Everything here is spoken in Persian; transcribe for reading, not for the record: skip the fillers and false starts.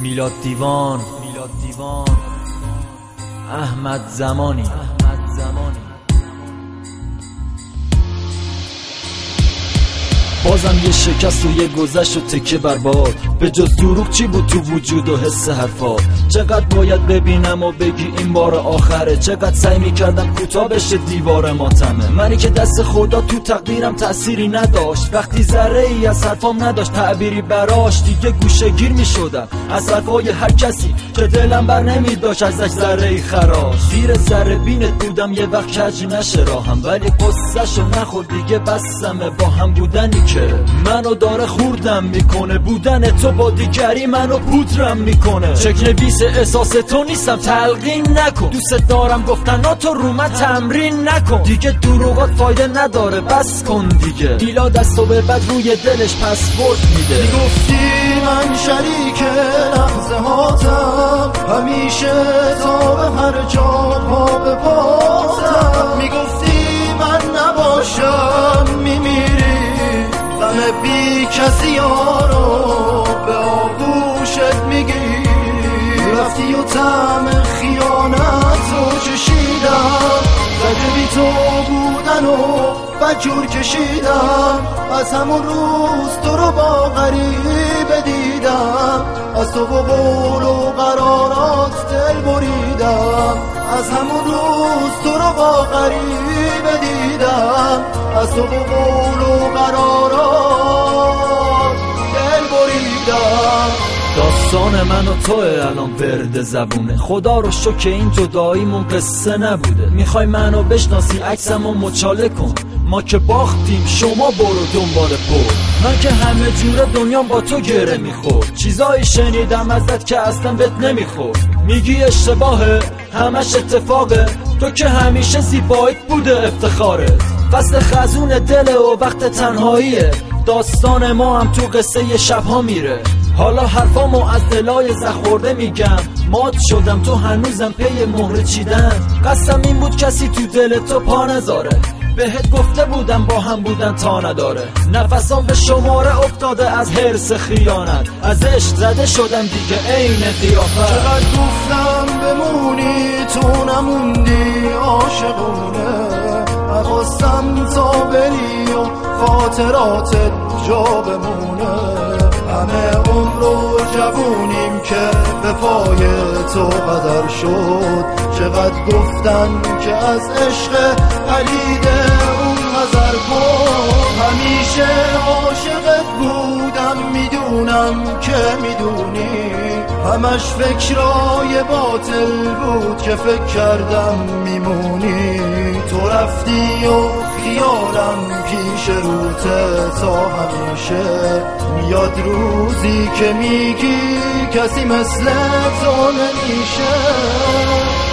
میلاد دیوان، احمد زمانی. بازم یه شکست و یه گذشت و تکه برباد، به جز دروغ چی بود تو وجود و حس حرفات؟ چقدر باید ببینم و بگی این بار آخره؟ چقدر سعی میکردم کوتاه بشه دیوار ماتمه، منی که دست خدا تو تقدیرم تأثیری نداشت. وقتی ذره ای از حرفام نداشت تعبیری براش، دیگه گوشه گیر میشدم از حرفای هر کسی که دلم بر نمیداشت ازش ذره ای خراش. زیر ذره بینت بودم یه وقت کج نشه راهم، ولی قصه‌شو نخور دیگه بسمه. با هم بودنی که منو داره خوردم میکنه، بودن تو با دیگری منو پودرم میکنه. چک نویس احساس تو نیستم تلقین نکن، دوست دارم گفتن تو رو من تمرین نکن. دیگه دروغات فایده نداره بس کن دیگه، ایلا دستو به بعد روی دلش پسورد میده. میگفتی من شریک لحظه هاتم، همیشه تا به هر جا پا به پاتم. میگفتی من نباشم میمیری، غم بی کسی ها رو به آغوشت میگیری. رفتی و طعم خیانت رو چشیدم، زده بی تو بودن و بدجور کشیدم. از همون روز تو رو با غریبه دیدم، از تو و قول و قرارات دل بریدم. از همون روز تو رو با غریبه دیدم، از تو و قول و قرارات دل بریدم. داستان من و توه الان ورد زبونه، خدا رو شکر این جداییمون قصه نبوده. میخوای منو بشناسی عکسمو مچاله کن، ما که باختیم شما برو دنبال پر. من که همه جوره دنیام با تو گره میخورد، چیزایی شنیدم ازت که اصلا بهت نمیخورد. میگی اشتباهه همش اتفاقه، تو که همیشه زیباییت بوده افتخارت. فصل خزون دل و وقت تنهاییه، داستان ما هم تو قصه شبها میره. حالا حرفامو از دلای زخورده میگم، مات شدم تو هنوزم پی مهر چیدن. قسم این بود کسی تو دل تو پا نذاره، بهت گفته بودم با هم بودن تا نداره. نفسام به شماره افتاده از حرص خیانت، از عشق زده شدم دیگه عین قیافت. چقدر گفتم بمونی تو نموندی عاشقونه، نخواستم تا بری و خاطراتت جا بمونه. همه عمر و جوونیم که به پای تو قدر شد، چقدر گفتن که از عشق پلید اون حذر کن. همیشه عاشقت بودم میدونم که میدونی، همش فکرای باطل بود که فکر کردم میمونی. تو رفتی و خیالم پیش روته تا همیشه، میاد روزی که میگی کسی مثل تو نمیشه.